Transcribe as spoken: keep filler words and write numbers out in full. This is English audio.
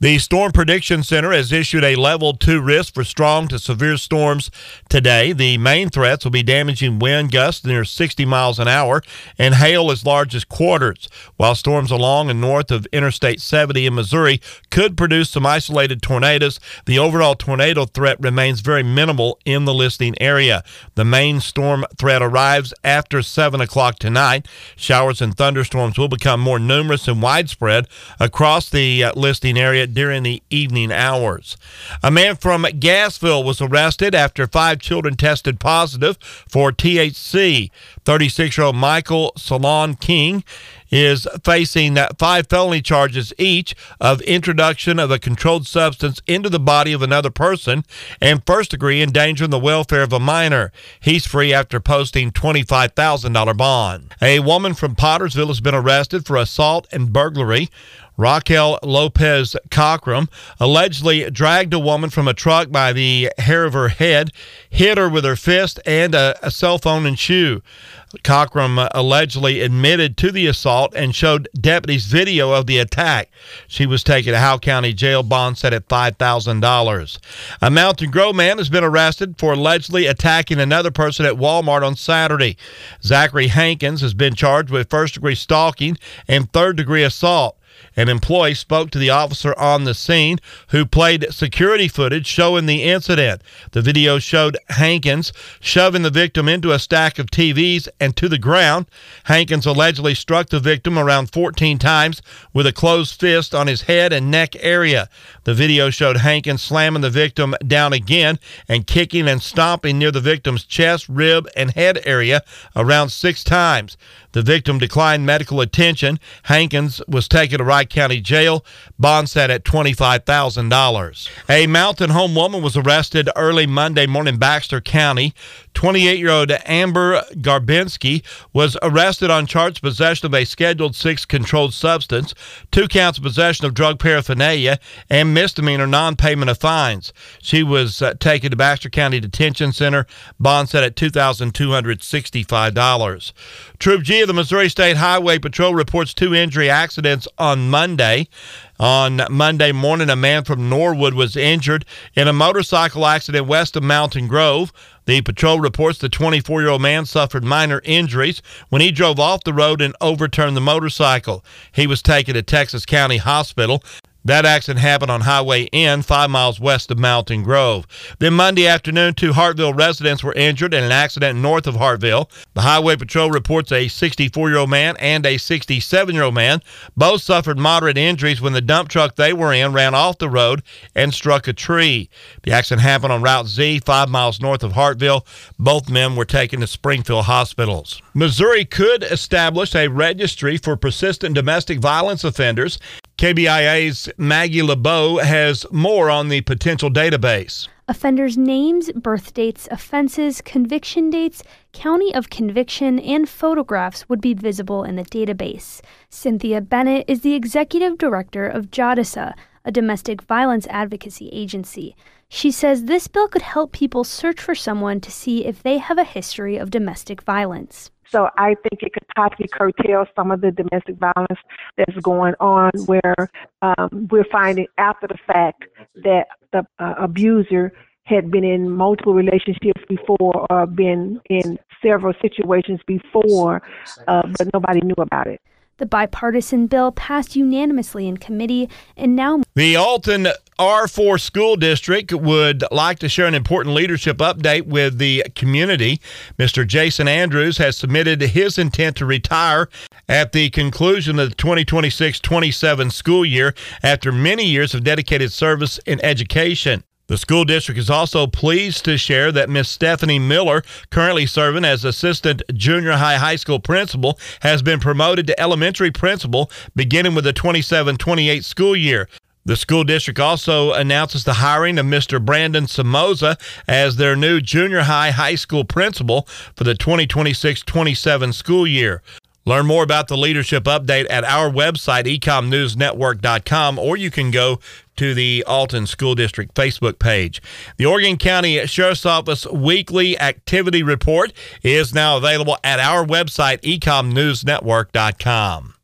The Storm Prediction Center has issued a level two risk for strong to severe storms today. The main threats will be damaging wind gusts near sixty miles an hour and hail as large as quarters, while storms along and north of Interstate seventy in Missouri could produce some isolated tornadoes. The overall tornado threat remains very minimal in the listing area. The main storm threat arrives after seven o'clock tonight. Showers and thunderstorms will become more numerous and widespread across the uh, listing area during the evening hours. A man from Gassville was arrested after five children tested positive for T H C. thirty-six-year-old Michael Salon King is facing five felony charges each of introduction of a controlled substance into the body of another person and first-degree endangering the welfare of a minor. He's free after posting twenty-five thousand dollars bond. A woman from Pottersville has been arrested for assault and burglary. Raquel Lopez Cockrum allegedly dragged a woman from a truck by the hair of her head, hit her with her fist and a, a cell phone and shoe. Cockrum allegedly admitted to the assault and showed deputies video of the attack. She was taken to Howe County Jail, bond set at five thousand dollars. A Mountain Grove man has been arrested for allegedly attacking another person at Walmart on Saturday. Zachary Hankins has been charged with first-degree stalking and third-degree assault. An employee spoke to the officer on the scene who played security footage showing the incident. The video showed Hankins shoving the victim into a stack of T Vs and to the ground. Hankins allegedly struck the victim around fourteen times with a closed fist on his head and neck area. The video showed Hankins slamming the victim down again and kicking and stomping near the victim's chest, rib, and head area around six times. The victim declined medical attention. Hankins was taken to Wright County Jail, bond set at twenty-five thousand dollars. A Mountain Home woman was arrested early Monday morning in Baxter County. twenty-eight-year-old Amber Garbinski was arrested on charge of possession of a Scheduled six controlled substance, two counts of possession of drug paraphernalia, and misdemeanor non-payment of fines. She was uh, taken to Baxter County Detention Center, bond set at two thousand two hundred sixty-five dollars. Troop G of the Missouri State Highway Patrol reports two injury accidents on Monday. On Monday morning, a man from Norwood was injured in a motorcycle accident west of Mountain Grove. The patrol reports the twenty-four-year-old man suffered minor injuries when he drove off the road and overturned the motorcycle. He was taken to Texas County Hospital. That accident happened on Highway N, five miles west of Mountain Grove. Then Monday afternoon, two Hartville residents were injured in an accident north of Hartville. The Highway Patrol reports a sixty-four-year-old man and a sixty-seven-year-old man both suffered moderate injuries when the dump truck they were in ran off the road and struck a tree. The accident happened on Route Z, five miles north of Hartville. Both men were taken to Springfield hospitals. Missouri could establish a registry for persistent domestic violence offenders. K B I A's Maggie LeBeau has more on the potential database. Offenders' names, birth dates, offenses, conviction dates, county of conviction, and photographs would be visible in the database. Cynthia Bennett is the executive director of JADISA, a domestic violence advocacy agency. She says this bill could help people search for someone to see if they have a history of domestic violence. So I think it could possibly curtail some of the domestic violence that's going on where um, we're finding after the fact that the uh, abuser had been in multiple relationships before or been in several situations before, uh, but nobody knew about it. The bipartisan bill passed unanimously in committee and now... The Alton R four School District would like to share an important leadership update with the community. Mister Jason Andrews has submitted his intent to retire at the conclusion of the twenty twenty-six twenty-seven school year after many years of dedicated service in education. The school district is also pleased to share that Miss Stephanie Miller, currently serving as assistant junior high high school principal, has been promoted to elementary principal beginning with the twenty-seven twenty-eight school year. The school district also announces the hiring of Mister Brandon Somoza as their new junior high high school principal for the twenty twenty-six twenty-seven school year. Learn more about the leadership update at our website, ecom news network dot com, or you can go to the Alton School District Facebook page. The Oregon County Sheriff's Office Weekly Activity Report is now available at our website, ecom news network dot com.